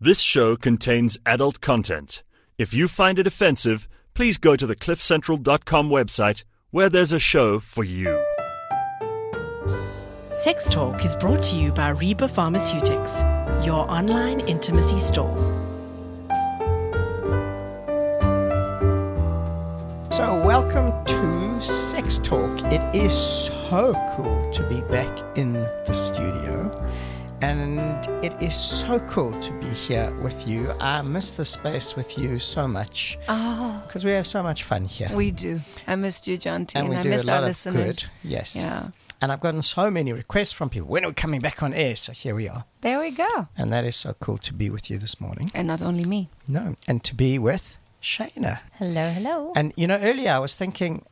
This show contains adult content. If you find it offensive, please go to the cliffcentral.com website where there's a show for you. Sex Talk is brought to you by Reba Pharmaceutics, your online intimacy store. So welcome to Sex Talk. It is so cool to be back in the studio. And it is so cool to be here with you. I miss the space with you so much. Because we have so much fun here. We do. I missed you, John T. And I do missed a lot our of listeners. Good. Yes. Yeah. And I've gotten so many requests from people. When are we coming back on air? So here we are. There we go. And that is so cool to be with you this morning. And not only me. No. And to be with Shayna. Hello, hello. And, you know, earlier I was thinking,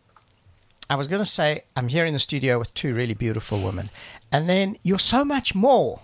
I was going to say, I'm here in the studio with two really beautiful women. And then you're so much more.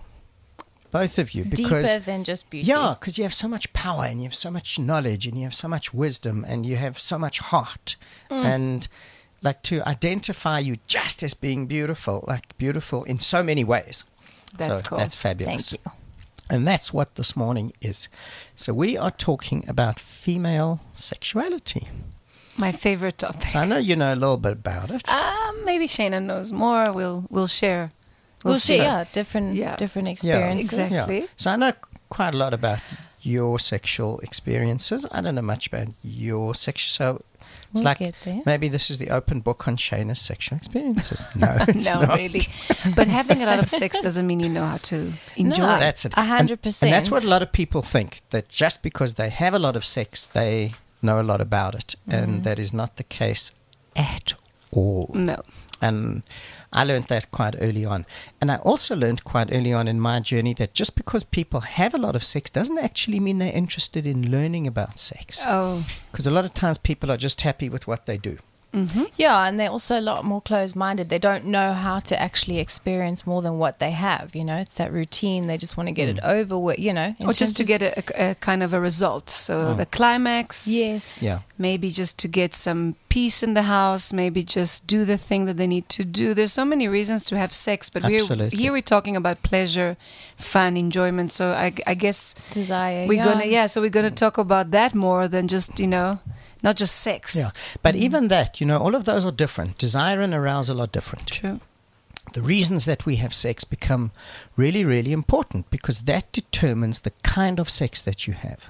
Both of you, because deeper than just beauty. Yeah, because you have so much power and you have so much knowledge and you have so much wisdom and you have so much heart and like to identify you just as being beautiful, like beautiful in so many ways. That's cool. That's fabulous. Thank you. And that's what this morning is. So we are talking about female sexuality. My favorite topic. So I know you know a little bit about it. Maybe Shayna knows more. We'll share. We'll see, see. different experiences. Yeah, Exactly. Yeah. So I know quite a lot about your sexual experiences. I don't know much about your sexual. So it's We'll get there. maybe this is the open book on Shayna's sexual experiences. No, it's No, not. really. But having a lot of sex doesn't mean you know how to enjoy. No. That's it. 100%. And that's what a lot of people think, that just because they have a lot of sex, they know a lot about it. And that is not the case at all. No. And I learned that quite early on. And I also learned quite early on in my journey that just because people have a lot of sex doesn't actually mean they're interested in learning about sex. Oh. Because a lot of times people are just happy with what they do. Yeah, and they're also a lot more closed-minded. They don't know how to actually experience more than what they have, you know. It's that routine. They just want to get it over with, you know. Or just to get a kind of a result. So the climax. Yes. Yeah. Maybe just to get some peace in the house. Maybe just do the thing that they need to do. There's so many reasons to have sex. But Absolutely. here we're talking about pleasure, fun, enjoyment. So I guess Desire, we're gonna talk about that more than just, you know, not just sex. Yeah. But even that, you know, all of those are different. Desire and arousal are different. True. The reasons that we have sex become really, really important because that determines the kind of sex that you have.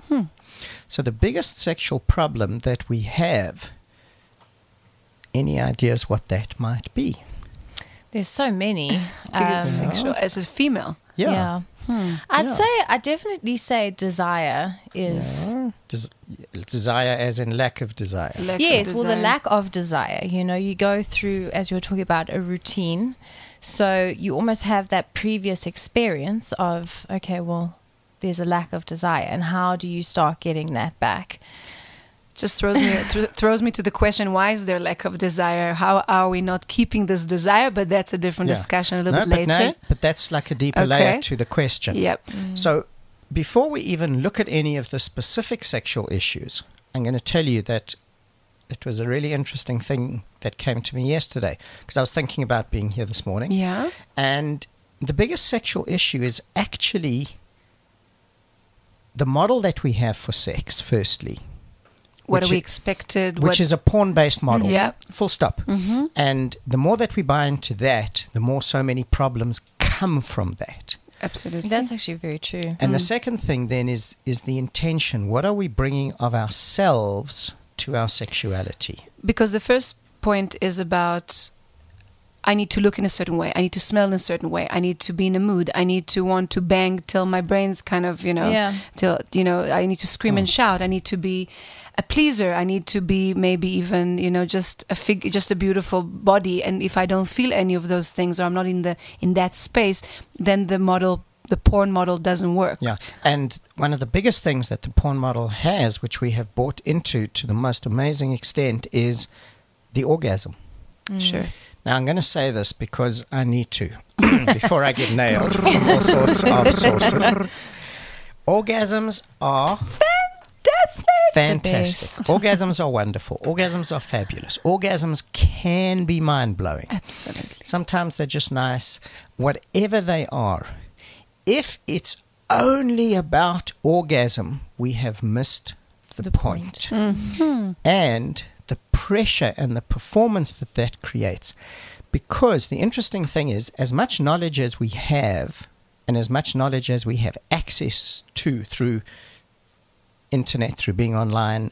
So the biggest sexual problem that we have, any ideas what that might be? There's so many. Biggest sexual as a female. Yeah. I'd definitely say desire is... Desire as in lack of desire. Yes, well, the lack of desire. You know, you go through, as you were talking about, a routine. So you almost have that previous experience of, okay, well, there's a lack of desire. And how do you start getting that back? Just throws me to the question, why is there lack of desire? How are we not keeping this desire? But that's a different discussion a little bit later. But that's like a deeper layer to the question. Yep. So before we even look at any of the specific sexual issues, I'm going to tell you that it was a really interesting thing that came to me yesterday because I was thinking about being here this morning. Yeah. And the biggest sexual issue is actually the model that we have for sex, firstly. What are we expected? Which is a porn-based model. Yeah. Full stop. And the more that we buy into that, the more so many problems come from that. Absolutely. That's actually very true. And the second thing then is the intention. What are we bringing of ourselves to our sexuality? Because the first point is about, I need to look in a certain way. I need to smell in a certain way. I need to be in a mood. I need to want to bang till my brain's kind of, you know, till, you know, I need to scream and shout. I need to be a pleaser. I need to be maybe even, you know, just a beautiful body. And if I don't feel any of those things, or I'm not in that space, then the porn model doesn't work. Yeah. And one of the biggest things that the porn model has, which we have bought into to the most amazing extent, is the orgasm. Sure. Now, I'm going to say this because I need to, before I get nailed from all sorts of sources. Orgasms are fantastic. Orgasms are wonderful. Orgasms are fabulous. Orgasms can be mind-blowing. Absolutely. Sometimes they're just nice. Whatever they are, if it's only about orgasm, we have missed the point. Mm-hmm. And the pressure and the performance that creates. Because the interesting thing is, as much knowledge as we have, and as much knowledge as we have access to through internet, through being online,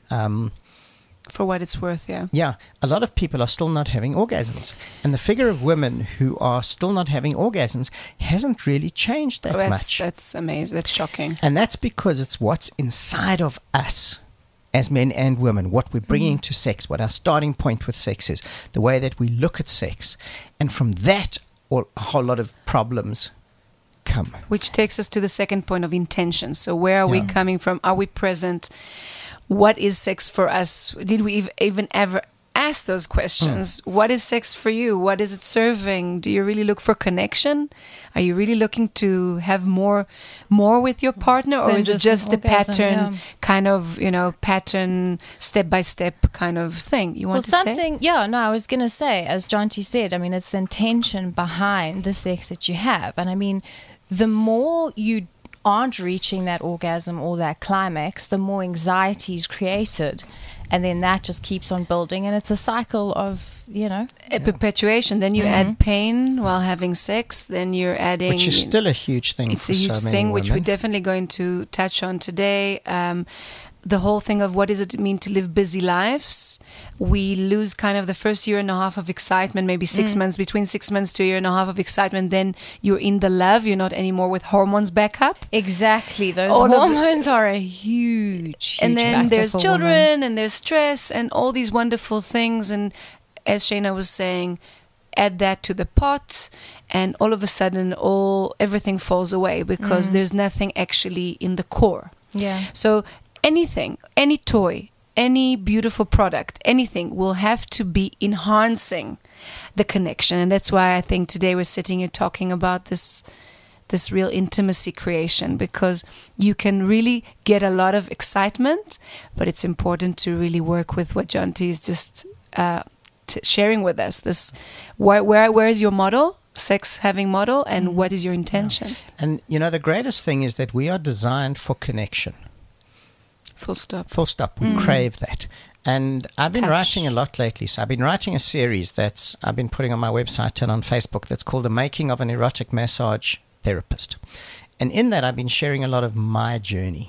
for what it's worth, yeah, a lot of people are still not having orgasms. And the figure of women who are still not having orgasms hasn't really changed that much. That's amazing. That's shocking. And that's because it's what's inside of us as men and women, what we're bringing to sex, what our starting point with sex is, the way that we look at sex. And from that, a whole lot of problems come. Which takes us to the second point of intention. So where are we coming from? Are we present? What is sex for us? Did we even ever ask those questions? What is sex for you? What is it serving? Do you really look for connection? Are you really looking to have more with your partner, or is it just a pattern, kind of, pattern, step-by-step kind of thing? You want to say? I was going to say, as Jonty said, I mean, it's the intention behind the sex that you have. And I mean, the more you aren't reaching that orgasm or that climax, the more anxiety is created. And then that just keeps on building, and it's a cycle of, a perpetuation. Then you add pain while having sex. Then you're adding, which is still a huge thing. It's a huge thing, which we're definitely going to touch on today. The whole thing of what does it mean to live busy lives. We lose kind of the first year and a half of excitement, maybe 6 months, between 6 months to a year and a half of excitement. Then you're in the love. You're not anymore with hormones back up. Exactly. Those hormones are a huge and then factor there's for children women. And there's stress and all these wonderful things. And as Shayna was saying, add that to the pot, and all of a sudden everything falls away because there's nothing actually in the core. Yeah. So anything, any toy, any beautiful product, anything will have to be enhancing the connection. And that's why I think today we're sitting here talking about this real intimacy creation, because you can really get a lot of excitement, but it's important to really work with what Jonty is just sharing with us. This, where is your model? Sex having model, and what is your intention? And the greatest thing is that we are designed for connection. Full stop. Full stop. We crave that. And I've been writing a lot lately. So I've been writing a series I've been putting on my website and on Facebook that's called The Making of an Erotic Massage Therapist. And in that, I've been sharing a lot of my journey.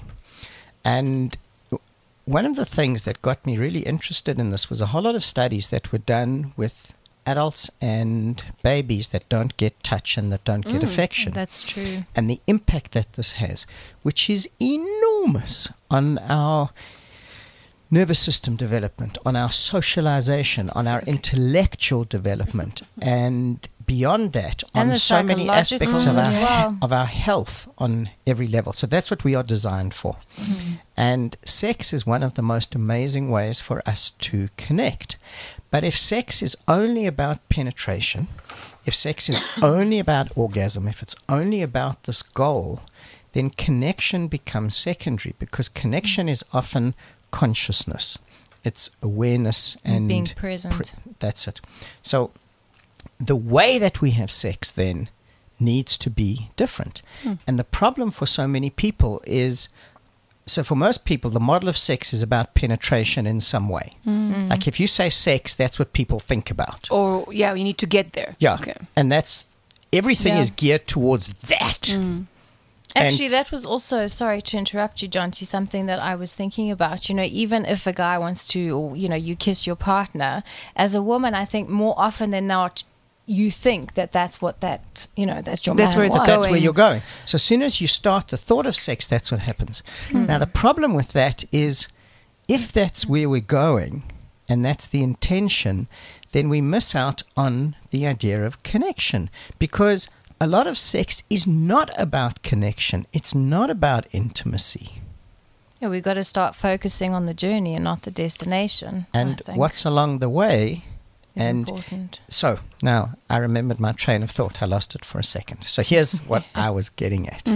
And one of the things that got me really interested in this was a whole lot of studies that were done with adults and babies that don't get touch and that don't get affection. That's true. And the impact that this has, which is enormous on our nervous system development, on our socialization, on our intellectual development, and beyond that, on so many aspects of our health on every level. So that's what we are designed for. And sex is one of the most amazing ways for us to connect. But if sex is only about penetration, if sex is only about orgasm, if it's only about this goal, then connection becomes secondary, because connection is often consciousness. It's awareness and being present. That's it. So the way that we have sex then needs to be different. And the problem for so many people is, so for most people, the model of sex is about penetration in some way. Like if you say sex, that's what people think about. Or, you need to get there. Yeah. Okay. And that's, everything is geared towards that. Actually, that was also, sorry to interrupt you, Jonty, something that I was thinking about. Even if a guy wants to, or, you kiss your partner, as a woman, I think more often than not, you think that's what that's your man. That's where it's going. That's where you're going. So as soon as you start the thought of sex, that's what happens. Now, the problem with that is, if that's where we're going and that's the intention, then we miss out on the idea of connection, because a lot of sex is not about connection. It's not about intimacy. Yeah, we've got to start focusing on the journey and not the destination. And what's along the way is important. So now I remembered my train of thought. I lost it for a second. So here's what I was getting at.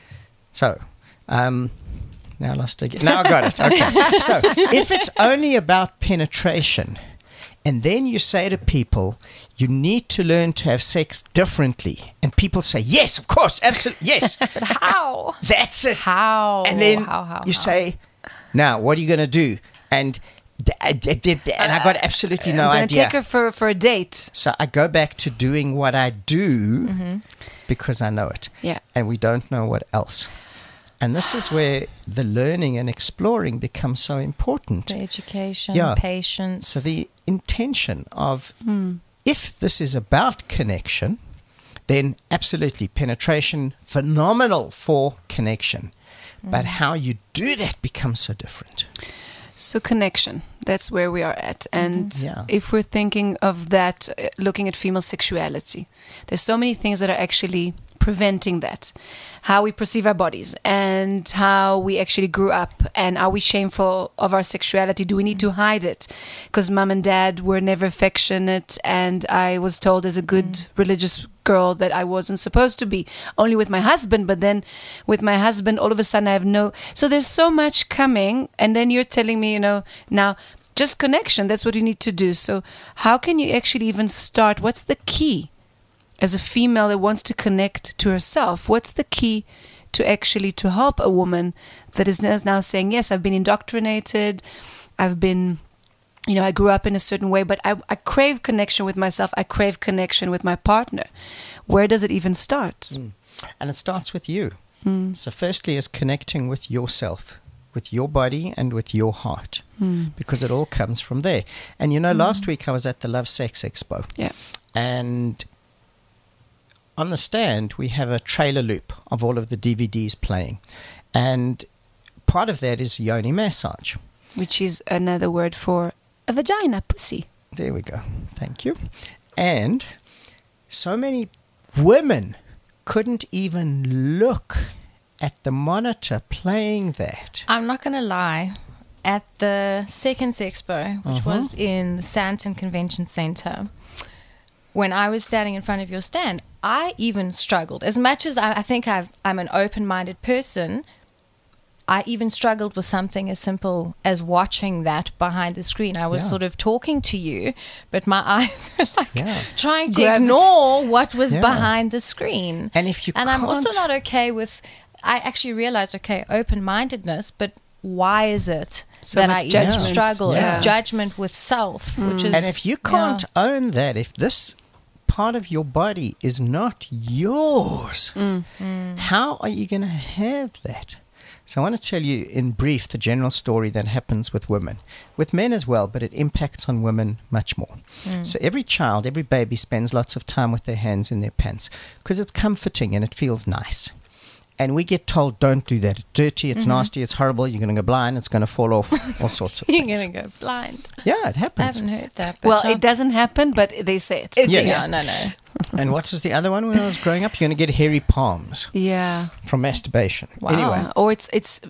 So now I lost it again. Now I got it. Okay. So if it's only about penetration, And then you say to people, you need to learn to have sex differently. And people say, yes, of course, absolutely, yes. But how? That's it. How? And then how? you say, now, what are you going to do? And I got absolutely no I'm idea. going to take her for a date. So I go back to doing what I do because I know it. Yeah. And we don't know what else. And this is where the learning and exploring becomes so important. The education, Yeah. patience. So the intention of, if this is about connection, then absolutely penetration, phenomenal for connection. But how you do that becomes so different. So connection, that's where we are at. And Yeah. if we're thinking of that, looking at female sexuality, there's so many things that are actually preventing that. How we perceive our bodies and how we actually grew up, and are we shameful of our sexuality? Do we need to hide it? Because mom and dad were never affectionate, and I was told as a good religious girl that I wasn't supposed to be, only with my husband. But then with my husband, all of a sudden I have no. So there's so much coming, and then you're telling me, now just connection, that's what you need to do. So how can you actually even start? What's the key? As a female that wants to connect to herself, what's the key to actually to help a woman that is now saying, yes, I've been indoctrinated, I've been, I grew up in a certain way, but I crave connection with myself, I crave connection with my partner. Where does it even start? And it starts with you. So firstly is connecting with yourself, with your body and with your heart, because it all comes from there. And last week I was at the Love Sex Expo. Yeah. And on the stand, we have a trailer loop of all of the DVDs playing. And part of that is yoni massage. Which is another word for a vagina, pussy. There we go. Thank you. And so many women couldn't even look at the monitor playing that. I'm not going to lie. At the second Sexpo, which was in the Sandton Convention Center, when I was standing in front of your stand, I even struggled. As much as I think I'm an open-minded person, I even struggled with something as simple as watching that behind the screen. I was sort of talking to you, but my eyes were trying to ignore what was behind the screen. And if you I'm also not okay with, I actually realized, open-mindedness, but why is it so that I even struggle? Yeah. It's judgment with self, which is... And if you can't own that, if this part of your body is not yours, how are you going to have that? So I want to tell you in brief the general story that happens with women, with men as well, but it impacts on women much more. So every child, every baby spends lots of time with their hands in their pants because it's comforting and it feels nice. And we get told, don't do that. It's dirty, it's nasty, it's horrible, you're going to go blind, it's going to fall off, all sorts of things. You're going to go blind. Yeah, it happens. I haven't heard that. But Well, it doesn't happen, but they say it. Yes. Yeah, no. And what was the other one when I was growing up? You're going to get hairy palms Yeah. from masturbation. Wow. Anyway. Or it's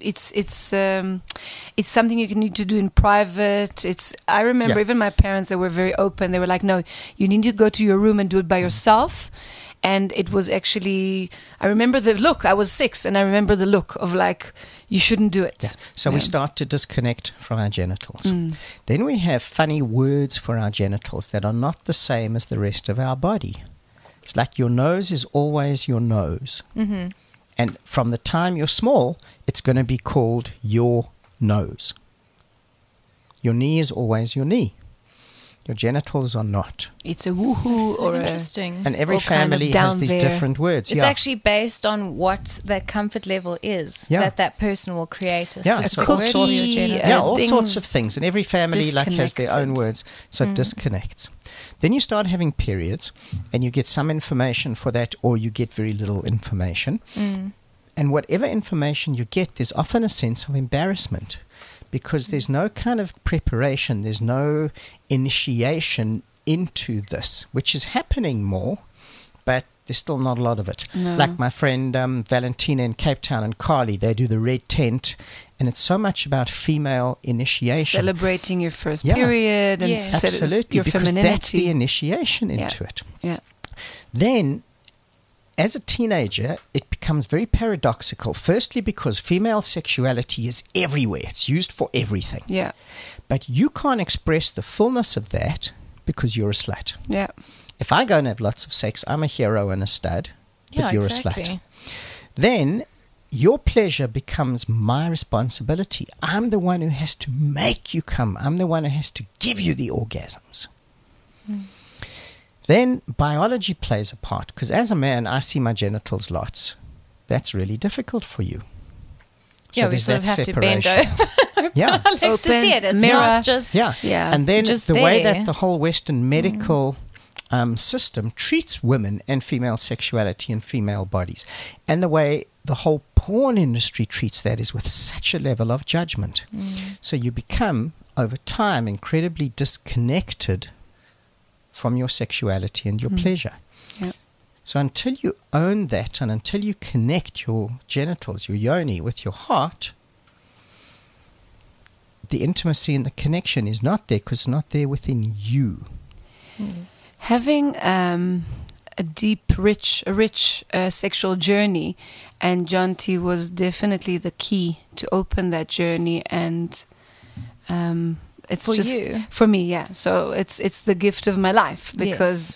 something you need to do in private. I remember even my parents, they were very open. They were like, no, you need to go to your room and do it by yourself. And it was actually, I remember the look. I was 6, and I remember the look of like, you shouldn't do it. Yeah. So we start to disconnect from our genitals. Then we have funny words for our genitals that are not the same as the rest of our body. It's like your nose is always your nose. And from the time you're small, it's going to be called your nose. Your knee is always your knee. Your genitals are not. It's a woohoo That's or interesting. And every Or kind of family down has these there. different words. It's actually based on what that comfort level is that person will create. A Yeah, specific so all word sorts for of, your genital. all things sorts of things. And every family has their own disconnected. words. So it disconnects. Then you start having periods and you get some information for that or you get very little information. And whatever information you get, there's often a sense of embarrassment because there's no kind of preparation. There's no initiation into this, which is happening more, but there's still not a lot of it. No. Like my friend Valentina in Cape Town and Carly, they do the red tent, and it's so much about female initiation. celebrating your first Yeah. period and Yes. Absolutely, your because femininity. that's the initiation into it. Yeah. Then, as a teenager, it becomes very paradoxical. Firstly, because female sexuality is everywhere. It's used for everything. Yeah. But you can't express the fullness of that because you're a slut. Yeah. If I go and have lots of sex, I'm a hero and a stud, but you're a slut. Then your pleasure becomes my responsibility. I'm the one who has to make you come. I'm the one who has to give you the orgasms. Then biology plays a part, because as a man, I see my genitals lots. That's really difficult for you. So we sort of have separation. to bend over. Yeah. To see it. It's mirror. not just... Yeah. And then just the way there. that the whole Western medical system treats women and female sexuality and female bodies, and the way the whole porn industry treats that is with such a level of judgment. So you become, over time, incredibly disconnected from your sexuality and your pleasure. Yep. So until you own that and until you connect your genitals, your yoni, with your heart, the intimacy and the connection is not there, because it's not there within you. Having a deep, rich sexual journey, and Jonty was definitely the key to open that journey, and it's For just you? for me, yeah. So it's the gift of my life, because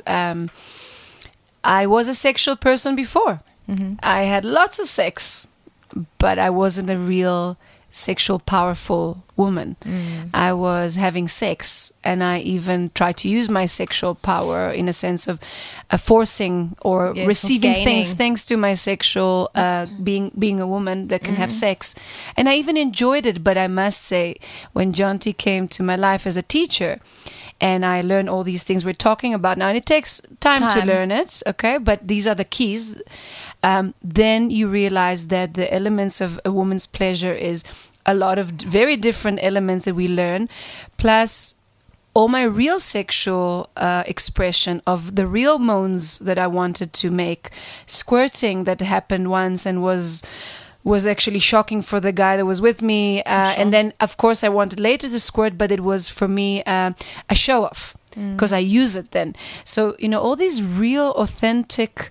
I was a sexual person before. I had lots of sex, but I wasn't a real sexual powerful woman. I was having sex, and I even tried to use my sexual power in a sense of forcing or receiving things thanks to my sexual being a woman that can have sex. And I even enjoyed it, but I must say, when Jonty came to my life as a teacher, and I learned all these things we're talking about now, and it takes time to learn it, okay? But these are the keys. Then you realize that the elements of a woman's pleasure is a lot of very different elements that we learn, plus all my real sexual expression of the real moans that I wanted to make, squirting that happened once and was actually shocking for the guy that was with me. And then, of course, I wanted later to squirt, but it was for me a show-off, because I use it then. So, all these real, authentic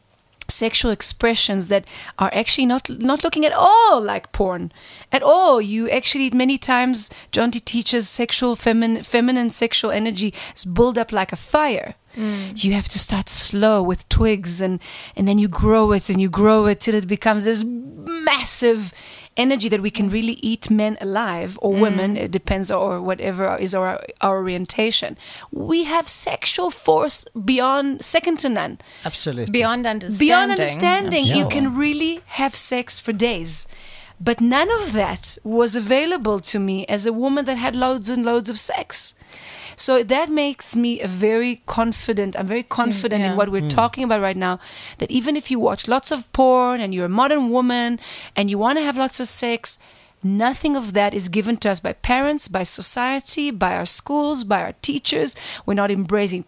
sexual expressions that are actually not looking at all like porn at all. You actually, many times, Jonty teaches sexual feminine sexual energy is built up like a fire. You have to start slow with twigs, and then you grow it till it becomes this massive energy that we can really eat men alive, or women, it depends, or whatever is our orientation. We have sexual force beyond, second to none. Absolutely. Beyond understanding. Absolutely. You can really have sex for days. But none of that was available to me as a woman that had loads and loads of sex. So that makes me very confident. I'm very confident in what we're talking about right now, that even if you watch lots of porn and you're a modern woman and you want to have lots of sex, nothing of that is given to us by parents, by society, by our schools, by our teachers. We're not embracing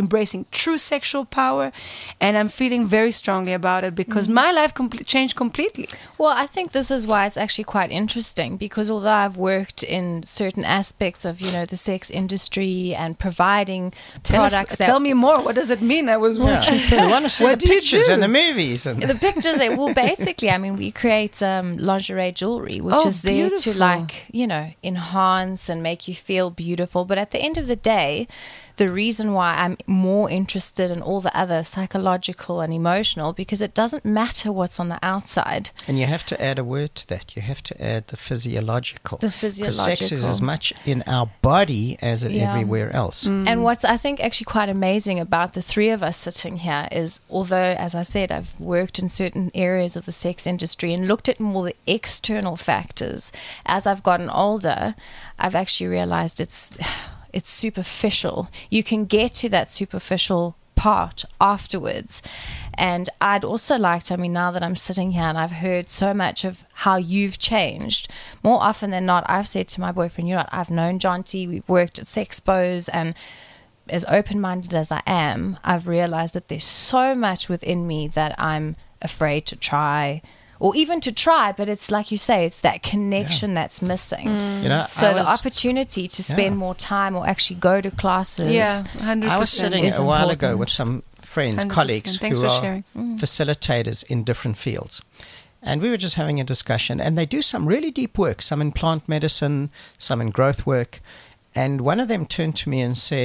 true sexual power. And I'm feeling very strongly about it, because my life changed completely. Well, I think this is why it's actually quite interesting, because although I've worked in certain aspects of, the sex industry and providing products Tell me more. What does it mean? I was working. We want to see the pictures and the movies. And the pictures, basically, we create lingerie jewelry, which is there beautiful. to enhance and make you feel beautiful. But at the end of the day, the reason why I'm more interested in all the other psychological and emotional, because it doesn't matter what's on the outside. And you have to add a word to that. You have to add the physiological. The physiological. Because sex is as much in our body as everywhere else. And what's, I think, actually quite amazing about the three of us sitting here is, although, as I said, I've worked in certain areas of the sex industry and looked at more the external factors, as I've gotten older, I've actually realized it's superficial. You can get to that superficial part afterwards. And I'd also like to, now that I'm sitting here and I've heard so much of how you've changed, more often than not, I've said to my boyfriend, I've known Jonty, we've worked at Sexpos, and as open-minded as I am, I've realized that there's so much within me that I'm afraid to try, or even to try, but it's like you say, it's that connection that's missing. So the opportunity to spend more time or actually go to classes. 100%. I was sitting a while ago with some friends, 100%. colleagues Thanks who for are sharing. facilitators in different fields. And we were just having a discussion, and they do some really deep work, some in plant medicine, some in growth work. And one of them turned to me and said,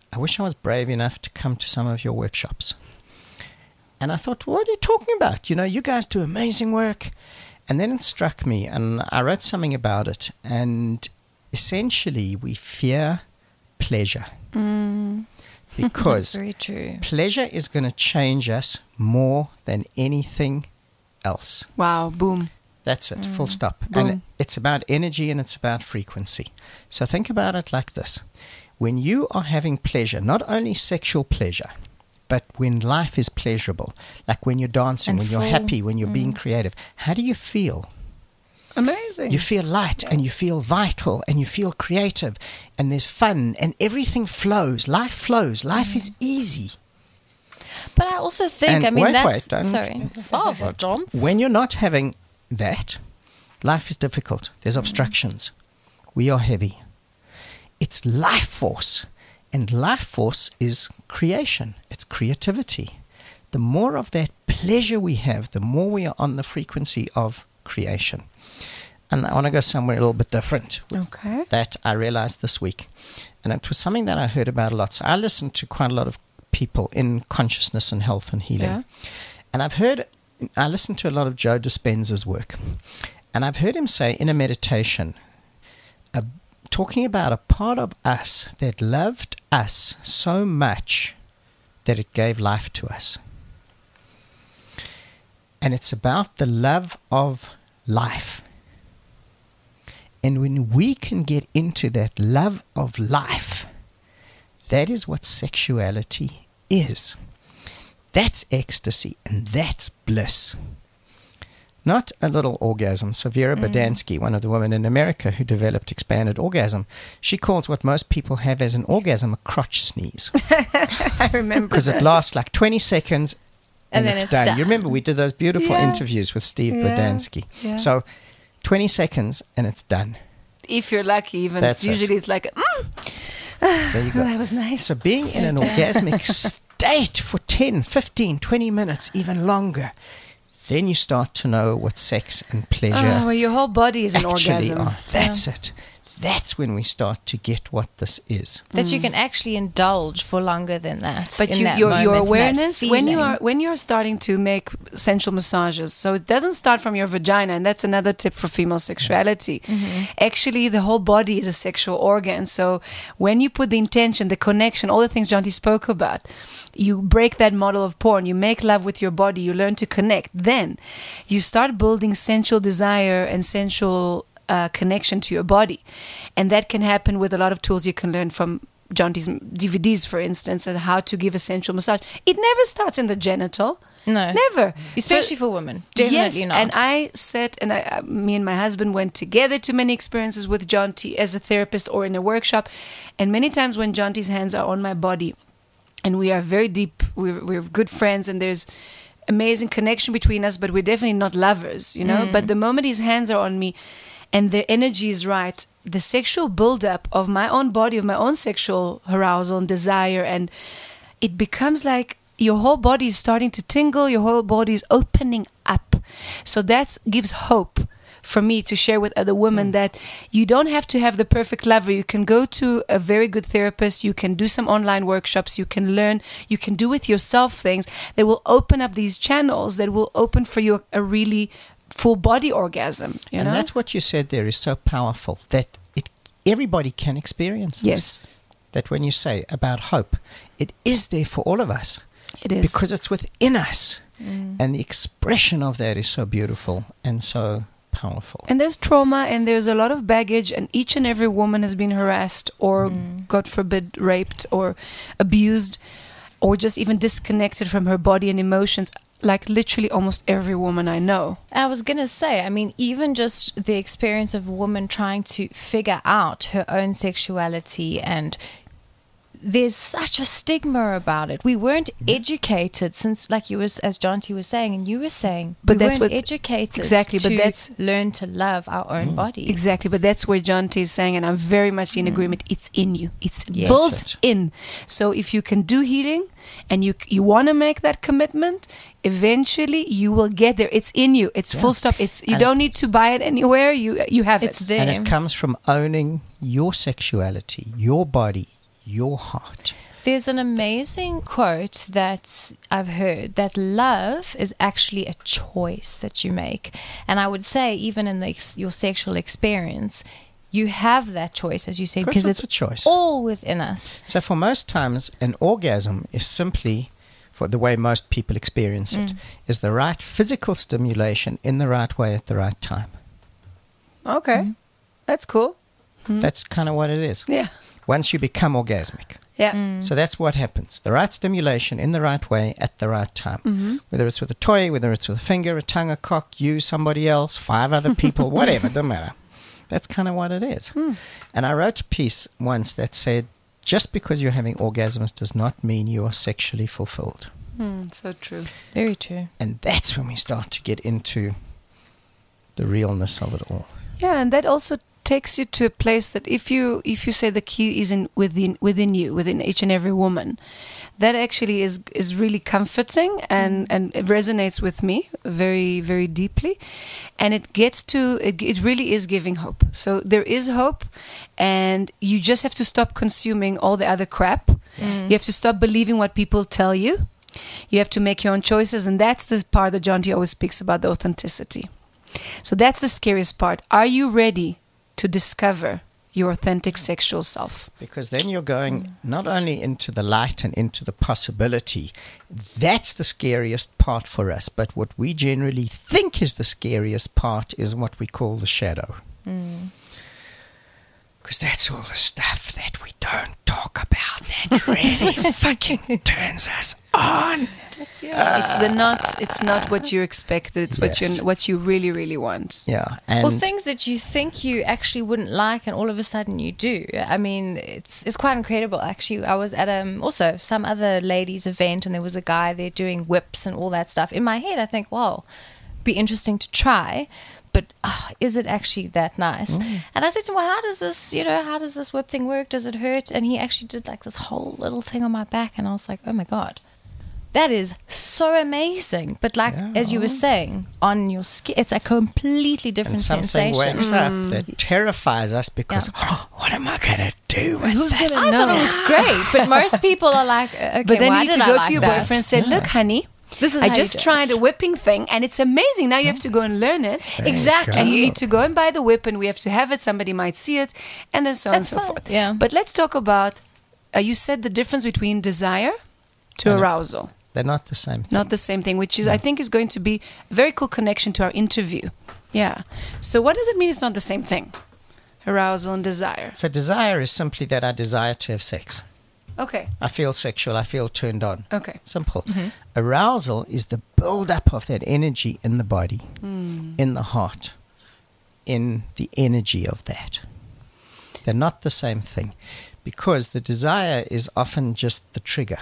I wish I was brave enough to come to some of your workshops. And I thought, what are you talking about? You guys do amazing work. And then it struck me, and I wrote something about it. And essentially, we fear pleasure. Because That's very true. Pleasure is going to change us more than anything else. Wow, boom. That's it, full stop. Boom. And it's about energy and it's about frequency. So think about it like this. When you are having pleasure, not only sexual pleasure, but when life is pleasurable, like when you're dancing, And when you're full. happy, when you're being creative, how do you feel? Amazing. You feel light and you feel vital and you feel creative and there's fun and everything flows. Life flows. Life is easy. But I also think, And don't- sorry. Father John. When you're not having that, life is difficult. There's obstructions. We are heavy. It's life force. And life force is creation. It's creativity. The more of that pleasure we have, the more we are on the frequency of creation. And I want to go somewhere a little bit different. Okay. That I realized this week. And it was something that I heard about a lot. So I listened to quite a lot of people in consciousness and health and healing. Yeah. And I listened to a lot of Joe Dispenza's work. And I've heard him say in a meditation, talking about a part of us that loved us so much that it gave life to us. And it's about the love of life. And when we can get into that love of life, that is what sexuality is. That's ecstasy and that's bliss. Not a little orgasm. So Vera Bodansky, one of the women in America who developed expanded orgasm, she calls what most people have as an orgasm a crotch sneeze. I remember Because it lasts like 20 seconds and then it's it's done. done. You remember we did those beautiful Yeah. interviews with Steve Yeah. Bodansky. Yeah. So 20 seconds and it's done. If you're lucky, even That's it. usually it's like, There you go. that was nice. So being in an orgasmic state for 10, 15, 20 minutes, even longer, then you start to know what sex and pleasure well, your whole body is an actually orgasm. are. That's it. That's when we start to get what this is. That you can actually indulge for longer than that. But in that your moment, in that awareness feeling. when you're starting to make sensual massages, so it doesn't start from your vagina, and that's another tip for female sexuality. Actually, the whole body is a sexual organ. So when you put the intention, the connection, all the things Jonty spoke about, you break that model of porn. You make love with your body. You learn to connect. Then you start building sensual desire and sensual connection to your body. And that can happen with a lot of tools you can learn from Jonty's DVDs, for instance, and how to give a sensual massage. It never starts in the genital. No. Never. Especially for women. Definitely yes, not. and I sat, and me and my husband went together to many experiences with Jonty as a therapist or in a workshop. And many times when Jonty's hands are on my body, and we are very deep, we're good friends, and there's amazing connection between us, but we're definitely not lovers, you know? But the moment his hands are on me, and the energy is right, the sexual buildup of my own body, of my own sexual arousal and desire, and it becomes like your whole body is starting to tingle, your whole body is opening up. So that gives hope for me to share with other women that you don't have to have the perfect lover. You can go to a very good therapist, you can do some online workshops, you can learn, you can do with yourself things that will open up these channels, that will open for you a really full body orgasm, you And know? that's what you said there is so powerful, that everybody can experience this. Yes, That when you say about hope, it is there for all of us. it is. Because it's within us. And the expression of that is so beautiful and so powerful. And there's trauma and there's a lot of baggage, and each and every woman has been harassed or, God forbid, raped or abused or just even disconnected from her body and emotions. Like literally almost every woman I know. I was going to say, I mean, even just the experience of a woman trying to figure out her own sexuality, and there's such a stigma about it. We weren't educated since, like you was, as Jonty was saying, and you were saying, But we that's weren't what- educated exactly, but to that's- learn to love our own body. Exactly, but that's where Jonty is saying, and I'm very much in agreement, it's in you. It's Yes. built That's it. in. So if you can do healing and you want to make that commitment, eventually you will get there. It's in you. It's full stop. It's you And don't need to buy it anywhere. You have It's it. there. And it comes from owning your sexuality, your body, your heart. There's an amazing quote that I've heard, that love is actually a choice that you make. And I would say even in your sexual experience, you have that choice, as you said, because it's a choice. All within us. So for most times, an orgasm is simply, for the way most people experience it, is the right physical stimulation in the right way at the right time. Okay. That's cool. That's kind of what it is. Yeah. Once you become orgasmic. Yeah. So that's what happens. The right stimulation in the right way at the right time. Whether it's with a toy, whether it's with a finger, a tongue, a cock, you, somebody else, 5 other people, whatever, doesn't matter. That's kind of what it is. And I wrote a piece once that said, just because you're having orgasms does not mean you are sexually fulfilled. So true. Very true. And that's when we start to get into the realness of it all. Yeah, and that also takes you to a place that if you say the key is within you, within each and every woman, that actually is really comforting and it resonates with me very, very deeply. And it gets to, it really is giving hope. So there is hope, and you just have to stop consuming all the other crap. You have to stop believing what people tell you. You have to make your own choices, and that's the part that John T always speaks about, the authenticity. So that's the scariest part. Are you ready to discover your authentic sexual self? Because then you're going not only into the light and into the possibility. That's the scariest part for us. But what we generally think is the scariest part is what we call the shadow. Because that's all the stuff that we don't talk about that really fucking turns us on. It's not what you expected. It's Yes. what you really, really want. Yeah. And Well, things that you think you actually wouldn't like, and all of a sudden you do. I mean, it's quite incredible. Actually, I was at also some other ladies' event, and there was a guy there doing whips and all that stuff. In my head, I think, wow, be interesting to try. But is it actually that nice? And I said to him, well, how does this whip thing work? Does it hurt? And he actually did like this whole little thing on my back, and I was like, oh my God, that is so amazing. But like, as you were saying, on your skin, it's a completely different something sensation. wakes up that terrifies us because, what am I going to do with Who's this? gonna I know? thought it was great, but most people are like, okay, But then why you need did to I go like to your that? boyfriend and say, look, honey, This is I how you just do tried it. a whipping thing, and it's amazing. Now you have to go and learn it. Exactly. And you need to go and buy the whip, and we have to have it. Somebody might see it, and then so on and That's so fine, forth. yeah. But let's talk about, you said the difference between desire to arousal. They're not the same thing. Not the same thing, which is, I think, is going to be a very cool connection to our interview. Yeah. So what does it mean it's not the same thing? Arousal and desire. So desire is simply that I desire to have sex. Okay. I feel sexual. I feel turned on. Okay. Simple. Arousal is the build-up of that energy in the body, in the heart, in the energy of that. They're not the same thing, because the desire is often just the trigger.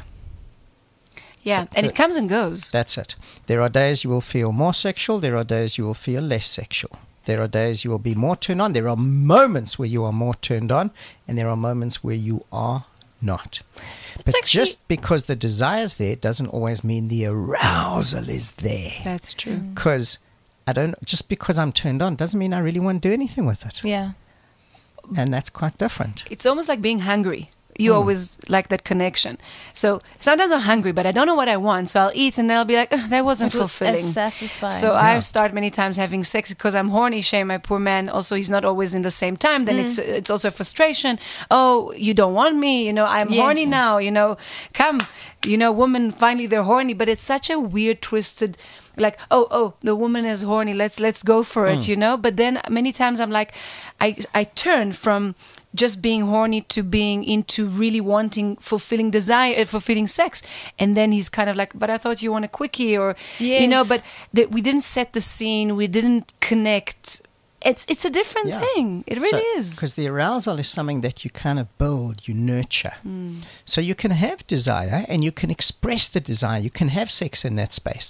Yeah, So- and so- it comes and goes. That's it. There are days you will feel more sexual. There are days you will feel less sexual. There are days you will be more turned on. There are moments where you are more turned on, and there are moments where you are not. But actually- just because the desire's there doesn't always mean the arousal is there. That's true. Because just because I'm turned on doesn't mean I really want to do anything with it. Yeah. And that's quite different. It's almost like being hungry. You always like that connection. So sometimes I'm hungry, but I don't know what I want. So I'll eat, and then I'll be like, that wasn't fulfilling. As satisfying. So I start many times having sex because I'm horny. Shame my poor man. Also, he's not always in the same time. Then it's also frustration. Oh, you don't want me. I'm Yes. horny now. Come. Women finally they're horny, but it's such a weird, twisted. Like, oh, the woman is horny. Let's go for it. But then many times I'm like, I turn from just being horny to being into really wanting fulfilling sex, and then he's kind of like, but I thought you want a quickie, or Yes. but we didn't set the scene, we didn't connect. It's a different thing. It really is. Because the arousal is something that you kind of build, you nurture. So you can have desire and you can express the desire. You can have sex in that space.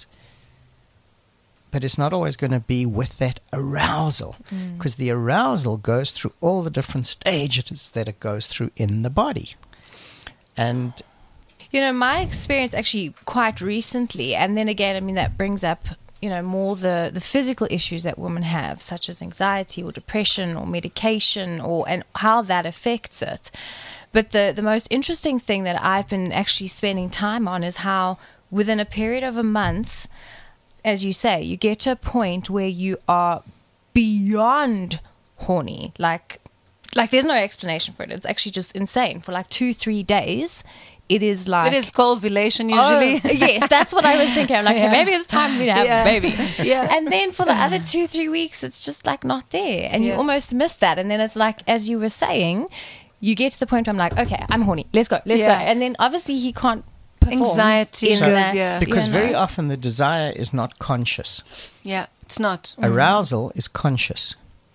But it's not always going to be with that arousal, because the arousal goes through all the different stages that it goes through in the body. And my experience actually quite recently, and then again, that brings up, more the physical issues that women have, such as anxiety or depression or medication, and how that affects it. But the most interesting thing that I've been actually spending time on is how within a period of a month, as you say, you get to a point where you are beyond horny. Like there's no explanation for it. It's actually just insane. For like 2-3 days, it is like... It is called ovulation usually. Oh, yes, that's what I was thinking. I'm like, hey, maybe it's time for me to have a baby. Yeah. And then for the other 2-3 weeks, it's just like not there. And you almost miss that. And then it's like, as you were saying, you get to the point where I'm like, okay, I'm horny. Let's go. Let's go. And then obviously he can't perform. Anxiety. Because very often the desire is not conscious. Yeah, it's not. Arousal is conscious.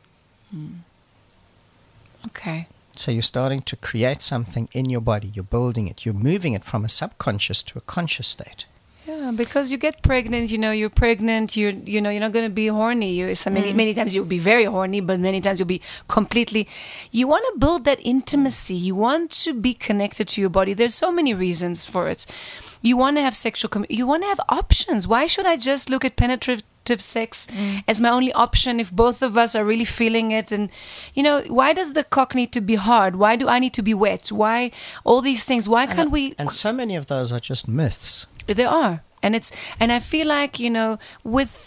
Okay. So you're starting to create something in your body. You're building it. You're moving it from a subconscious to a conscious state. Yeah, because you get pregnant, you're pregnant, you're not going to be horny. Many times you'll be very horny, but many times you'll be completely... You want to build that intimacy. You want to be connected to your body. There's so many reasons for it. You want to have you want to have options. Why should I just look at penetrative sex as my only option if both of us are really feeling it? And why does the cock need to be hard? Why do I need to be wet? Why all these things? Why can't we? And so many of those are just myths. There are, and I feel like with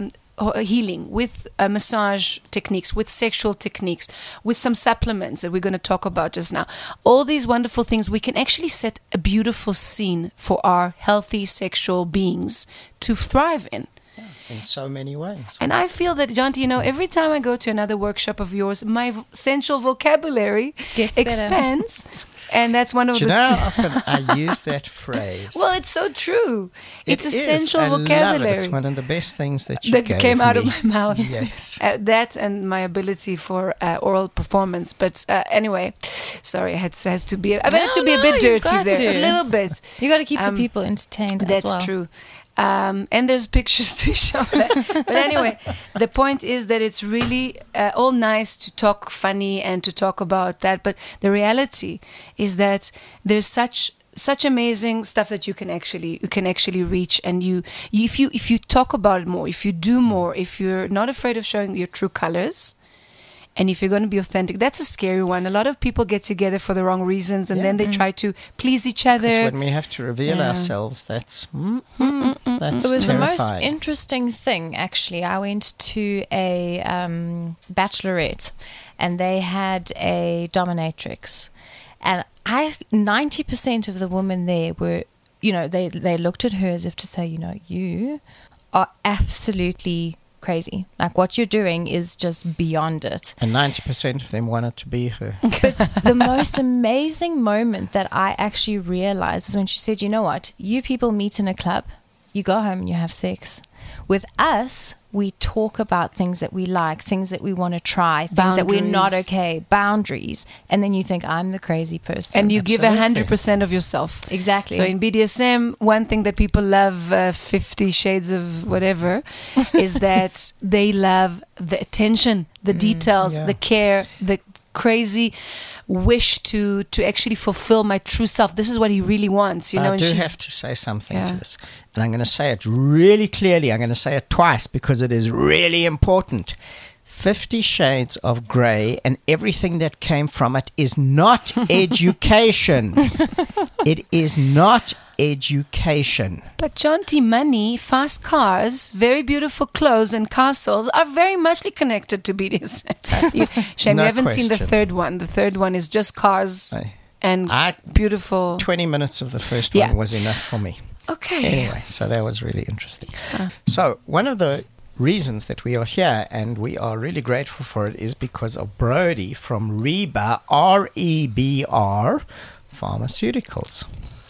healing, with massage techniques, with sexual techniques, with some supplements that we're going to talk about just now, all these wonderful things, we can actually set a beautiful scene for our healthy sexual beings to thrive in. In so many ways. And I feel that, Jonty, every time I go to another workshop of yours, my sensual vocabulary expands. And that's one of Do you know how often I use that phrase? Well, it's so true. It's essential I vocabulary. Love it. It's one of the best things that came out of my mouth. Yes. That and my ability for oral performance. But anyway, sorry, it has to be. I have to be a bit dirty there, a little bit. You got to keep the people entertained. That's true. And there's pictures to show that. But anyway, the point is that it's really all nice to talk funny and to talk about that. But the reality is that there's such amazing stuff that you can actually reach. And if you talk about it more, if you do more, if you're not afraid of showing your true colors, and if you're going to be authentic, that's a scary one. A lot of people get together for the wrong reasons, and then they try to please each other. Because when we have to reveal ourselves, that's It was terrifying. the most interesting thing, actually. I went to a bachelorette, and they had a dominatrix. And 90% of the women there were, they looked at her as if to say, you are absolutely crazy. Like, what you're doing is just beyond it. And 90% of them wanted to be her. But the most amazing moment that I actually realized is when she said, you know what, you people meet in a club, you go home and you have sex. With us, we talk about things that we like, things that we want to try, things that we're not okay, boundaries. And then you think, I'm the crazy person. And you give 100% of yourself. Exactly. So in BDSM, one thing that people love, 50 Shades of whatever, is that they love the attention, the details, the care, the crazy wish to actually fulfill my true self. This is what he really wants, I do have to say something to this. And I'm going to say it really clearly. I'm going to say it twice because it is really important. 50 Shades of Grey and everything that came from it is not education. It is not education. But Jonty, money, fast cars, very beautiful clothes and castles are very muchly connected to BDSM. Shame No you haven't seen the question. third one. The third one is just cars and beautiful. 20 minutes of the first one was enough for me. Okay. Anyway, so that was really interesting. So one of the reasons that we are here, and we are really grateful for it, is because of Brody from Rebr, R-E-B-R, Pharmaceuticals.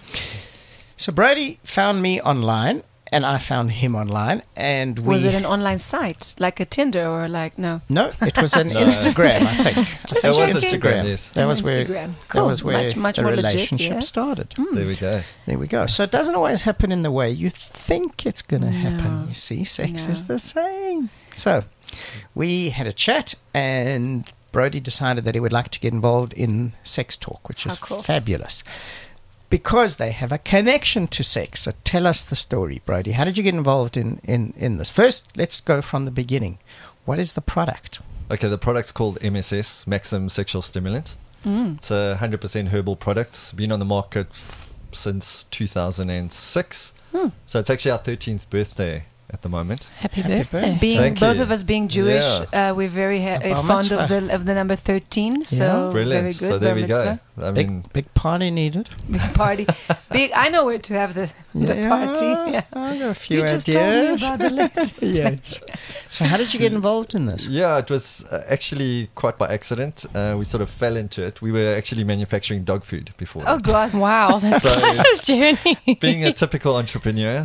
So Brody found me online, and I found him online, and Was it an online site, like a Tinder or like, no? No, it was an Instagram, I think. It was Instagram, yes. That was where, Cool. that was where much the more legit, relationship started. There we go. There we go. So it doesn't always happen in the way you think it's going to happen. You see, sex is the same. So we had a chat, and Brody decided that he would like to get involved in sex talk, which is fabulous. Because they have a connection to sex. So tell us the story, Brody. How did you get involved in this? First, let's go from the beginning. What is the product? Okay, the product's called MSS, Maximum Sexual Stimulant. It's a 100% herbal product. Been on the market since 2006. So it's actually our 13th birthday at the moment. Happy birthday. Being both of us being Jewish, we're very fond of the number 13. So brilliant. Very good. So there we go. I mean, big party needed. Big party. I know where to have the party. Yeah. I got a few you ideas. just told me about the latest. Yes. So how did you get involved in this? Yeah, it was actually quite by accident. We sort of fell into it. We were actually manufacturing dog food before. Oh God! Wow, that's quite a journey. Being a typical entrepreneur,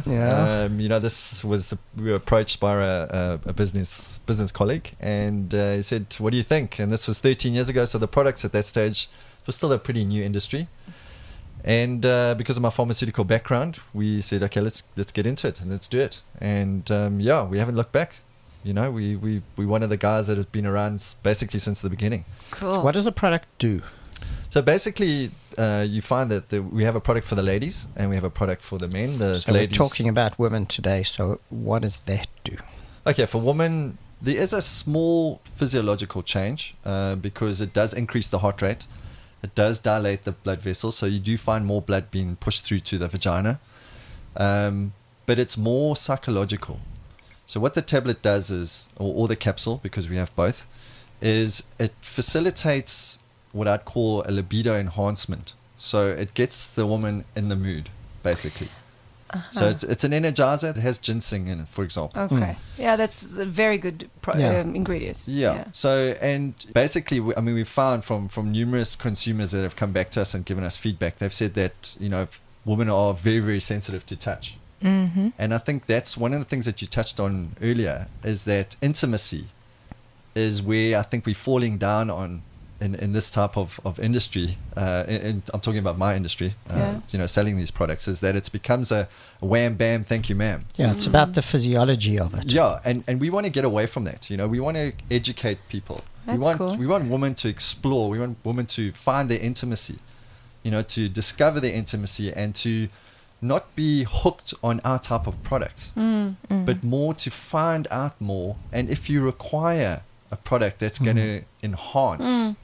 Yeah. we were approached by a business colleague, and he said, "What do you think?" And this was 13 years ago, so the products at that stage was still a pretty new industry. And because of my pharmaceutical background, we said, "Okay, let's get into it and let's do it." And we haven't looked back. You know, we one of the guys that have been around basically since the beginning. Cool. What does the product do? So basically, you find that we have a product for the ladies and we have a product for the men. So ladies, we're talking about women today. So what does that do? Okay, for women, there is a small physiological change because it does increase the heart rate. It does dilate the blood vessels, so you do find more blood being pushed through to the vagina. But it's more psychological. So what the tablet does is, or the capsule, because we have both, is it facilitates what I'd call a libido enhancement. So it gets the woman in the mood, basically. So it's an energizer. It has ginseng in it, for example. Okay. Yeah, that's a very good ingredient. Yeah. So, and basically, we found from numerous consumers that have come back to us and given us feedback, they've said that, women are very, very sensitive to touch. Mm-hmm. And I think that's one of the things that you touched on earlier, is that intimacy is where I think we're falling down on in this type of industry. I'm talking about my industry, selling these products, is that it becomes a wham, bam, thank you, ma'am. Yeah, it's about the physiology of it. Yeah, and we want to get away from that. We want to educate people. That's cool. We want women to explore. We want women to find their intimacy, to discover their intimacy and to not be hooked on our type of products, but more to find out more. And if you require a product that's going to enhance,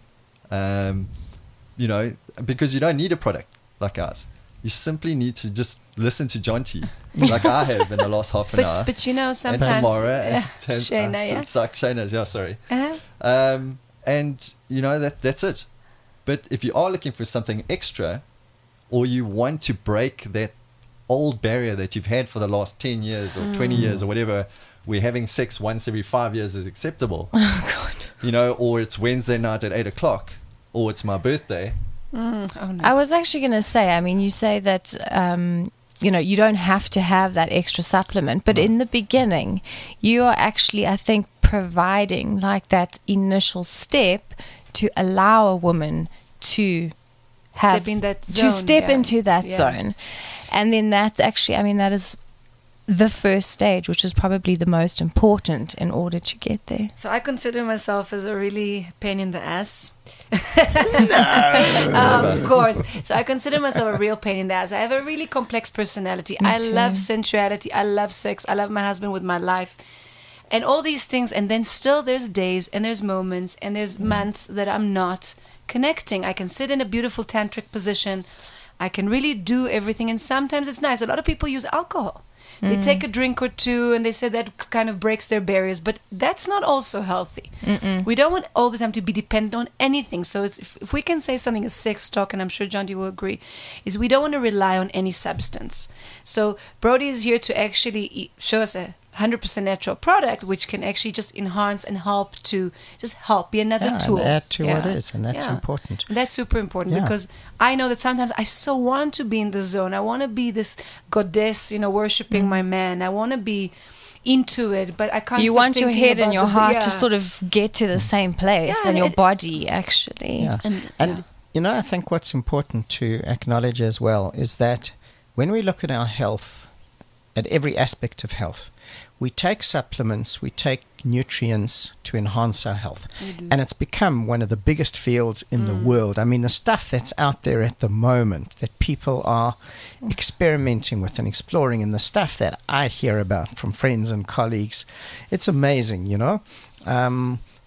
because you don't need a product like ours. You simply need to just listen to John T, like I have in the last half an hour. But sometimes... And tomorrow. Shayna, It's like Shayna's, sorry. Uh-huh. And, that's it. But if you are looking for something extra, or you want to break that old barrier that you've had for the last 10 years or 20 years or whatever, where having sex once every 5 years is acceptable. Oh, God. Or it's Wednesday night at 8 o'clock, or it's my birthday. Oh, no. I was actually going to say, you say that, you don't have to have that extra supplement, but in the beginning, you are actually, I think, providing like that initial step to allow a woman to have Step in that zone, to step yeah. into that Yeah. zone. And then that's actually, that is the first stage, which is probably the most important in order to get there. So I consider myself as a really pain in the ass. Of course. So I consider myself a real pain in the ass. I have a really complex personality. Me I too. love sensuality. I love sex. I love my husband with my life. And all these things. And then still there's days and there's moments and there's months that I'm not connecting. I can sit in a beautiful tantric position. I can really do everything. And sometimes it's nice. A lot of people use alcohol. They take a drink or two and they say that kind of breaks their barriers, but that's not also healthy. We don't want all the time to be dependent on anything. So it's, if we can say something is sex talk, and I'm sure John D will agree, is we don't want to rely on any substance. So Brody is here to actually show us a 100% natural product, which can actually just enhance and help to just help, be another tool. And add to what is, and that's important. And that's super important because I know that sometimes I so want to be in the zone. I want to be this goddess, worshiping my man. I want to be into it, but I can't. You stop want your thinking head and about your heart to sort of get to the same place, Yeah, and and your body actually. Yeah. And I think what's important to acknowledge as well is that when we look at our health, at every aspect of health, we take supplements, we take nutrients to enhance our health. And it's become one of the biggest fields in the world. The stuff that's out there at the moment that people are experimenting with and exploring, and the stuff that I hear about from friends and colleagues, it's amazing,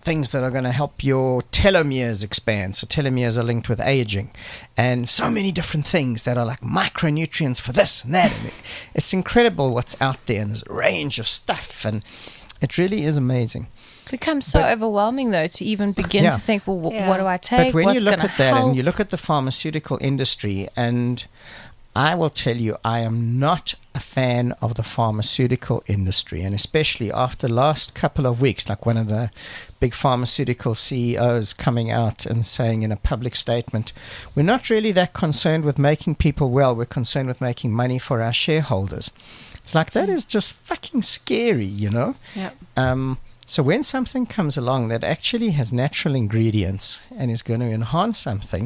things that are going to help your telomeres expand. So telomeres are linked with aging, and so many different things that are like micronutrients for this and that. And it's incredible what's out there, and there's a range of stuff, and it really is amazing. It becomes so overwhelming, though, to even begin to think, well, what do I take? But when What's you look at that help? and you look at the pharmaceutical industry, and I will tell you, I am not a fan of the pharmaceutical industry, and especially after last couple of weeks, like one of the big pharmaceutical CEOs coming out and saying in a public statement, we're not really that concerned with making people well, we're concerned with making money for our shareholders. It's like, that is just fucking scary, you know? Yeah. So when something comes along that actually has natural ingredients and is going to enhance something,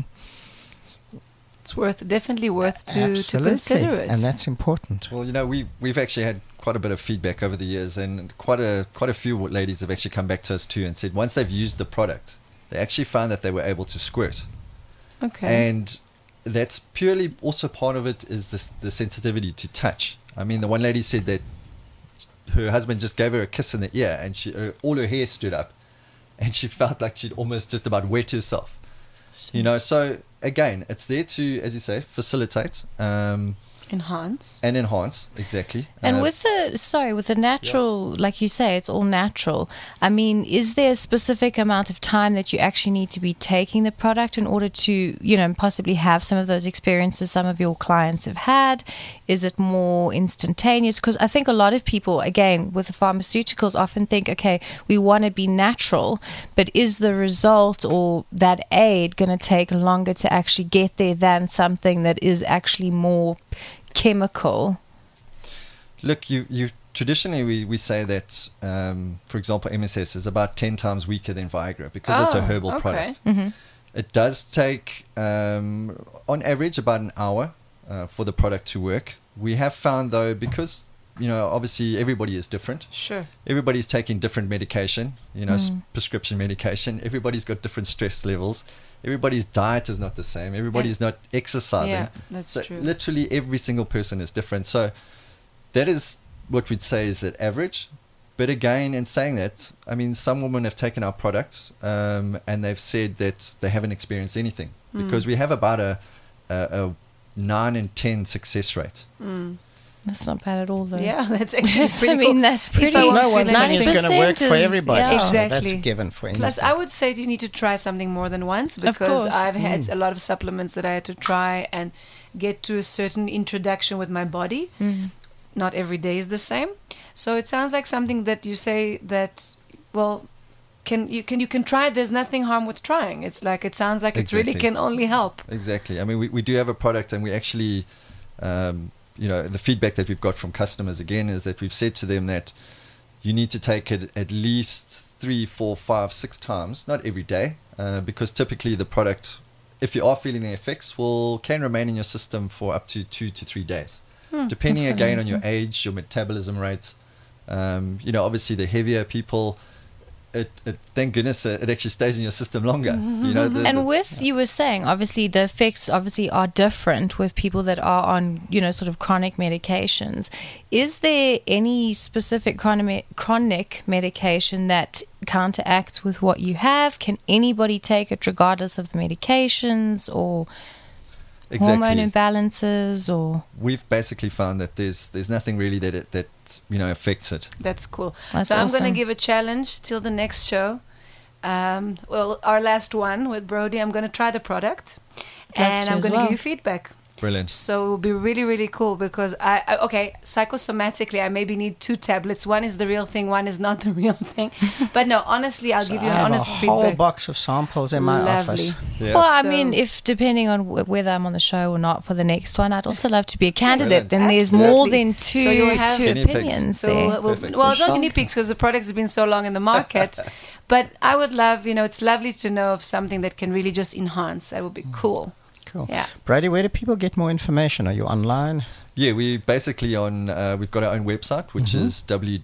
it's definitely worth to absolutely, consider it. and that's important. Well, you know, we've actually had quite a bit of feedback over the years, and quite a few ladies have actually come back to us too and said once they've used the product, they actually found that they were able to squirt. Okay. And that's purely also part of it is the sensitivity to touch. I mean, the one lady said that her husband just gave her a kiss in the ear, and all her hair stood up, and she felt like she'd almost just about wet herself. You know, so again, it's there to, as you say, facilitate, enhance, exactly. And with the natural, like you say, it's all natural. I mean, is there a specific amount of time that you actually need to be taking the product in order to, you know, possibly have some of those experiences some of your clients have had? Is it more instantaneous? Because I think a lot of people, again, with the pharmaceuticals often think, okay, we want to be natural, but is the result or that aid going to take longer to actually get there than something that is actually more chemical? Look, you traditionally we say that, for example, MSS is about 10 times weaker than Viagra because it's a herbal product. Mm-hmm. It does take, on average, about an hour for the product to work. We have found, though, because, you know, obviously everybody is different. Sure. Everybody's taking different medication, you know, prescription medication. Everybody's got different stress levels. Everybody's diet is not the same. Everybody's not exercising. Yeah, that's so true. Literally every single person is different. So that is what we'd say is that average. But again, in saying that, I mean, some women have taken our products and they've said that they haven't experienced anything because we have about a 9 in 10 success rate. That's not bad at all, though. Yeah, that's actually pretty I mean, cool. that's pretty. No one thing is going to work for 90% is- everybody. yeah. So that's Exactly. a given for anything. Plus, I would say you need to try something more than once because course. I've had a lot of supplements that I had to try and get to a certain introduction with my body. Not every day is the same. So it sounds like something that you say that, well, you can try it. There's nothing harm with trying. It's like it sounds like it really Exactly. can only help. Exactly. I mean, we do have a product, and we actually, you know, the feedback that we've got from customers again is that we've said to them that you need to take it at least 3, 4, 5, 6 times, not every day, because typically the product, if you are feeling the effects, can remain in your system for up to 2 to 3 days, depending that's again quite on your age, your metabolism rate. You know, obviously the heavier people, thank goodness it actually stays in your system longer. You know, You were saying, obviously, the effects obviously are different with people that are on, you know, sort of chronic medications. Is there any specific chronic medication that counteracts with what you have? Can anybody take it regardless of the medications or hormone imbalances? Or we've basically found that there's nothing really that you know affects it. That's cool. That's so I'm going awesome. to give a challenge till the next show. Well, our last one with Brody, I'm going to try the product. And I'm going to give you feedback. Brilliant. So it will be really, really cool because psychosomatically, I maybe need 2 tablets. One is the real thing, one is not the real thing. But no, honestly, I'll give you an honest I have a feedback. whole box of samples in my office. Yeah. Well, I So- mean, if depending on whether I'm on the show or not for the next one, I'd also love to be a candidate. Brilliant. Then there's Absolutely. more than two, So you'll have two guinea pigs. opinions So there. Perfect. it's not guinea pigs because the product has been so long in the market. But I would love, it's lovely to know of something that can really just enhance. That would be cool. Cool. Yeah. Brady, where do people get more information? Are you online? Yeah, we basically we've got our own website, which is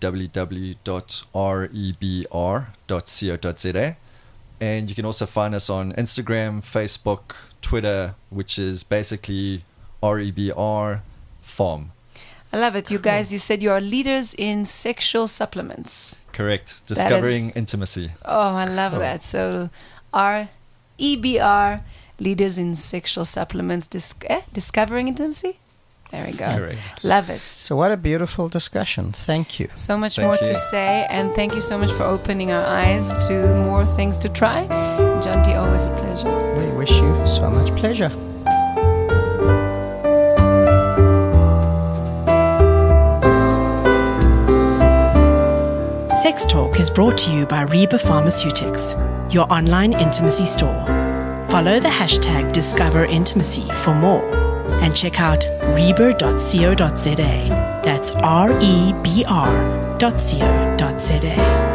www.rebr.co.za. And you can also find us on Instagram, Facebook, Twitter, which is basically REBR Farm. I love it. You guys, you said you are leaders in sexual supplements. Correct. Discovering intimacy. Oh, I love that. So EBR, leaders in sexual supplements, discovering intimacy? There we go. Correct. Love it. So what a beautiful discussion. Thank you. So much Thank more you. to say, and thank you so much for opening our eyes to more things to try. John D, always a pleasure. We wish you so much pleasure. Sex Talk is brought to you by Reba Pharmaceutics, your online intimacy store. Follow the hashtag #DiscoverIntimacy for more and check out reba.co.za. That's REBR.co.za.